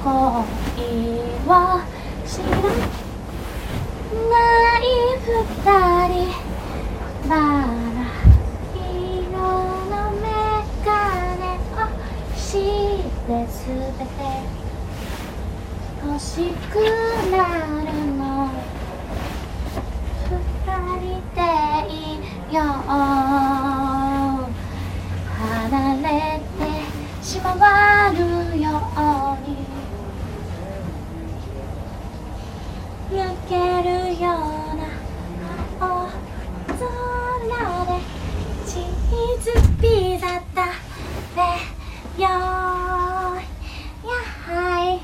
を知らない二人バラ色のメガネをしてすべて欲しくなるの二人でいよう離れてしまわぬように抜けるような青空でチーズピザ食べようやはい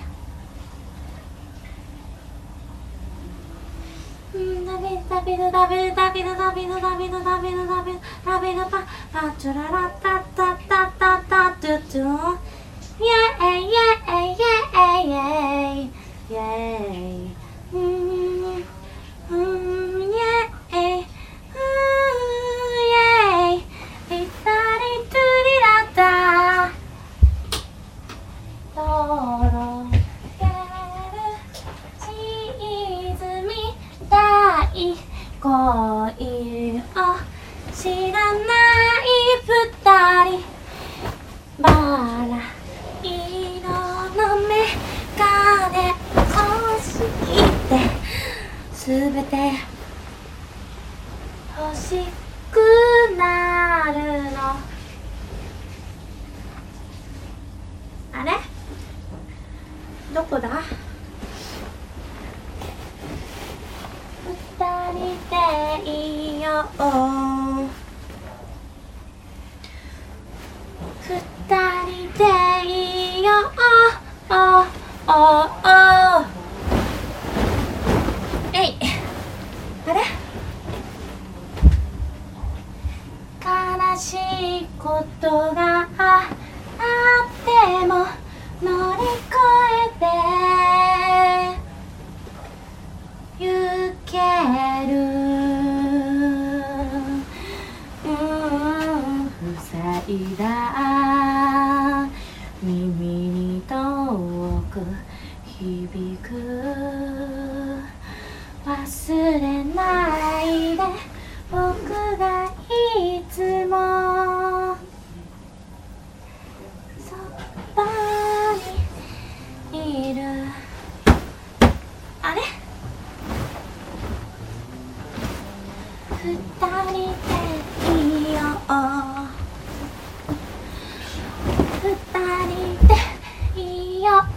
ダビドダビドダビドダビドダビドダビドダビドダビドパパチュララタタタタタトゥトゥイェイイェイイェイイェイイェイイェイ恋を知らない二人バラ色のメガネをしてすべて欲しくなるのあれどこだ二人でいよう二人でいようえいあれ悲しいことがあっても乗り越えて行ける塞いだ耳に遠く響く忘れないで僕がいつもそばにいるあれ二人でいよう二人でいよう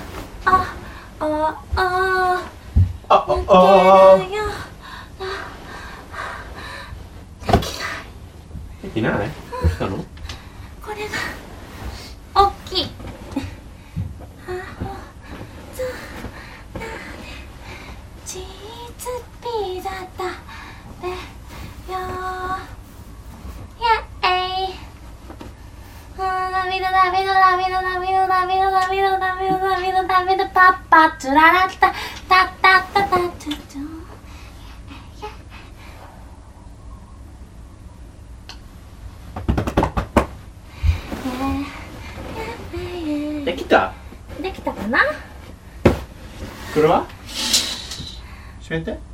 抜けるよできない？どうしたの？ これが大きいチーズピザ食べようイェイダビドダビドダビドダビドダビドダビドダビドダビドダビドパッパチュララタタタタタトゥトゥできた？ できたかな？ これは？閉めて。